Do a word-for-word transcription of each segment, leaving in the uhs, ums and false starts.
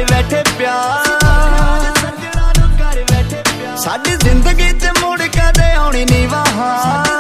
कर बैठे प्यार, साडी जिंदगी च मुड़ कदे आउणी नी बहार।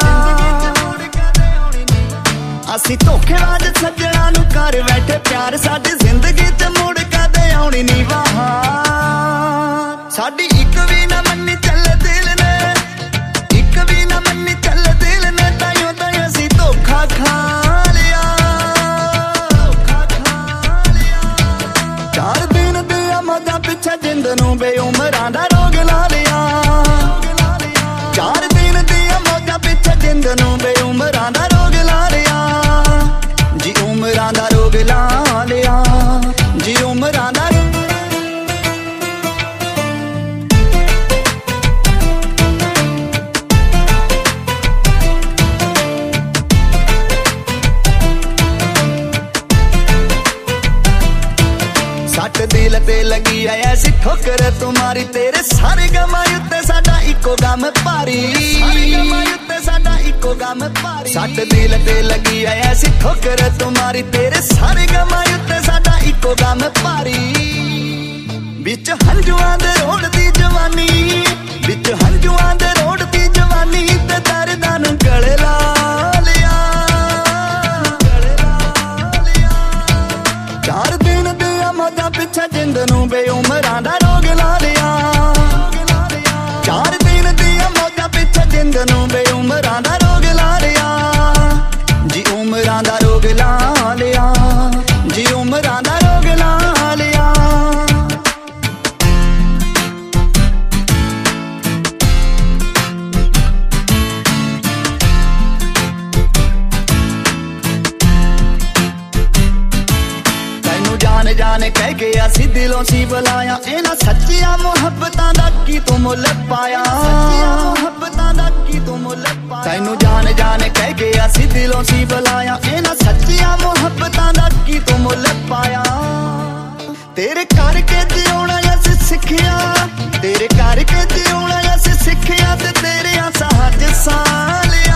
असीं धोखेबाज सज्जणा नूं कर बैठे प्यार, साडी जिंदगी च मुड़ कदे आउणी नी बहार। साडी इक भी ना मन्नी चले दिल ने, इक भी ना मन्नी चले दिल ने, ताइयों ताइयों असीं धोखा खा लिया, धोखा खा लिया। चार दिन दिया मौजां पिछे जिंद नूं बेउमरां दा रोग ला लिया, चार दिन दिया मौजां पिछे जिंद नूं बेउमरां दा रोग ला लिया, जी उमरां दा रोग ला लिया, जी उमरां दा। सट दिल ते लगी है ऐसी ठोकर तुम्हारी, तेरे सारे गमां उत्ते साडा इको गम भारी, सारे गमां उत्ते साडा इको गम भारी। सट दिल ते लगी है ऐसी ठोकर तुम्हारी, तेरे सारे गमां उत्ते साडा इको गम भारी। बिच हंजुआं दे रोड़दी जवानी, बिच हंजुआं दे रोड़दी जवानी, ते दर्दां नूं गले ला लिया, गले ला लिया। चार दिन दिया मौजां पिछे जिंद नूं बेउमरां दा रोग ला लिया, चार दिन दिया मौजां पिछे जिंद नूं बेउमरां दा रोग ला लिया, जी उमरां दा रोग ला लिया, जी उमरां दा रोग ला लिया। तैनू जान जान कह के असी दिलों सी बुलाया, इन्हां सच्चियां मुहब्बतां दा की तू मुल पाया, मुहब्बतां दा की तू मुल पाया। तैनू जान जान कह के असी दिलों सी बुलाया, इन्हां सच्चियां मुहब्बतां दा की तू मुल पाया। तेरे करके जिउणा असीं सिखिया, तेरे करके जिउणा असीं सिखिया, ते तेरे सहज सालिया,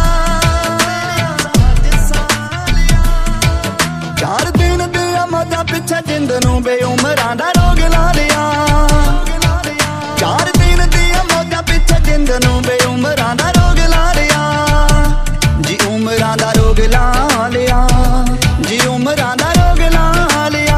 चार दिन दिया मौजां पिछे जिंद नूं बेउमरां दा रोग ला लिया, चार दिन दिया मौजां पिछे जिंद नूं बेउमरां दा रोग ला लिया, जी उमरां दा रोग ला लिया, जी उमरां दा रोग ला लिया।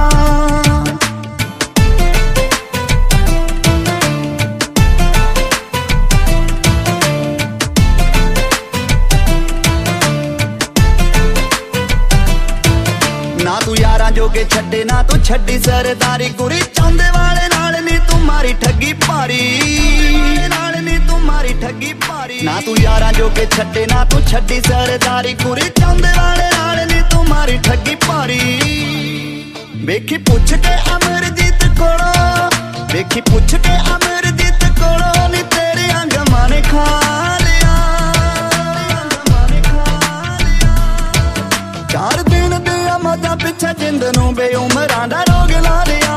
ना तू यारां जोगे छड्डे, ना तू छड्डी सरदारी, कुड़ी चांदे वाले नाल नी तू मारी ठगी भारी, नाल नी तू मारी ठगी भारी। ना तू यारां जोगे छड्डे, ना तू छड्डी सरदारी, कुड़ी चांदे वाले नाल नी तू मारी ठगी भारी। वेखी पुछ के अमरजीत कोलों, वेखी पुछ के अमरजीत कोलों, नी तेरे अंग माने खा लिया, माने खा लिया। चार दिन दिया मौजां पिछे जिंद नूं बेउमरां दा रोग ला लिया,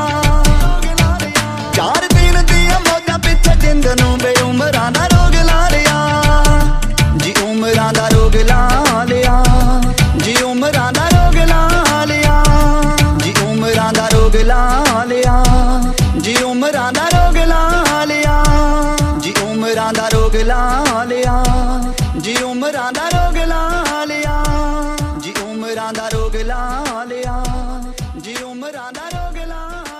चार दिन दिया मौजां पिछे जिंद नूं बेउमरां दा रोग ला लिया, जी उमरां दा रोग ला लिया, जी उमरां दा रोग ला लिया, जी उमरां दा रोग ला लिया, जी उमरां दा रोग ला लिया, जी उमरां दा रोग ला लिया, जी उमरां दा रोग ला लिया, जी उमरां दा रोग ला लिया, जी उमरां दा रोग ला